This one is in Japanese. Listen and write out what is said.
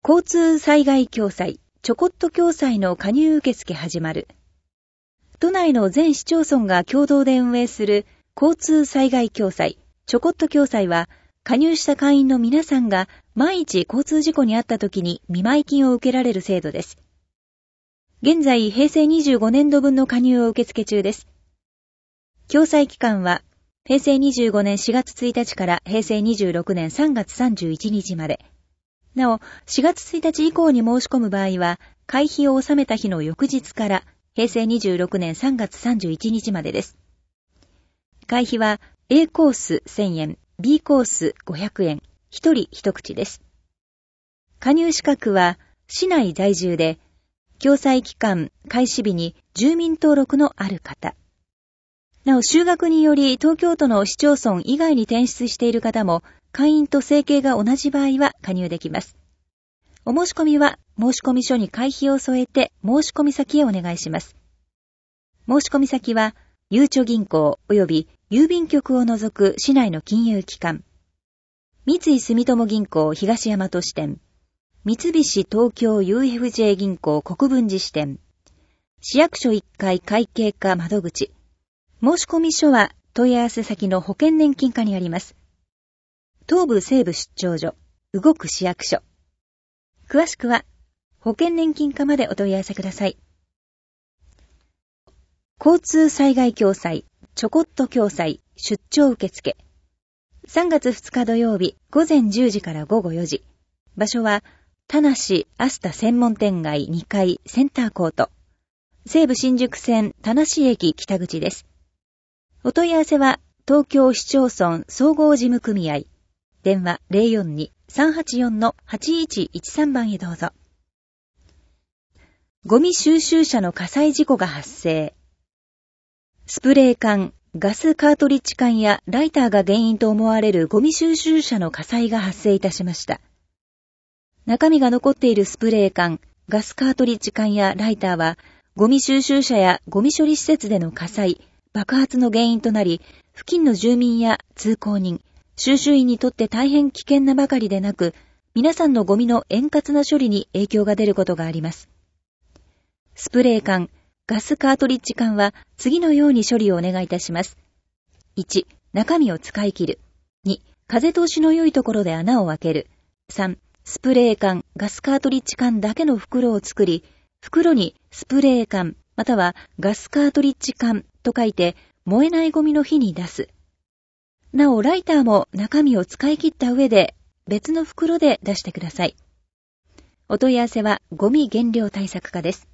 交通災害共済、ちょこっと共済の加入受付始まる。都内の全市町村が共同で運営する交通災害共済、ちょこっと共済は、加入した会員の皆さんが万一交通事故に遭った時に見舞金を受けられる制度です。現在、平成25年度分の加入を受付中です。共済期間は、平成25年4月1日から平成26年3月31日まで。なお、4月1日以降に申し込む場合は、会費を納めた日の翌日から平成26年3月31日までです。会費は A コース1000円、B コース500円、一人一口です。加入資格は、市内在住で、共済期間開始日に住民登録のある方。なお、就学により東京都の市町村以外に転出している方も、会員と生計が同じ場合は加入できます。お申し込みは、申込書に会費を添えて申し込み先へお願いします。申し込み先は、ゆうちょ銀行及び郵便局を除く市内の金融機関、三井住友銀行東大和支店、三菱東京 UFJ 銀行国分寺支店、市役所1階会計課窓口、申し込み書は問い合わせ先の保険年金課にあります。東部西部出張所、動く市役所。詳しくは、保険年金課までお問い合わせください。交通災害共済、ちょこっと共済、出張受付。3月2日土曜日、午前10時から午後4時。場所は、田無アスタ専門店街2階センターコート。西武新宿線田無駅北口です。お問い合わせは、東京市町村総合事務組合。電話 042-384-8113 番へどうぞ。ゴミ収集車の火災事故が発生。スプレー缶、ガスカートリッジ缶やライターが原因と思われるゴミ収集車の火災が発生いたしました。中身が残っているスプレー缶、ガスカートリッジ缶やライターは、ゴミ収集車やゴミ処理施設での火災、爆発の原因となり、付近の住民や通行人、収集員にとって大変危険なばかりでなく、皆さんのゴミの円滑な処理に影響が出ることがあります。スプレー缶、ガスカートリッジ缶は次のように処理をお願いいたします。1、中身を使い切る。2、風通しの良いところで穴を開ける。3、スプレー缶、ガスカートリッジ缶だけの袋を作り、袋にスプレー缶、またはガスカートリッジ缶と書いて燃えないゴミの火に出す。なお、ライターも中身を使い切った上で別の袋で出してください。お問い合わせはゴミ減量対策課です。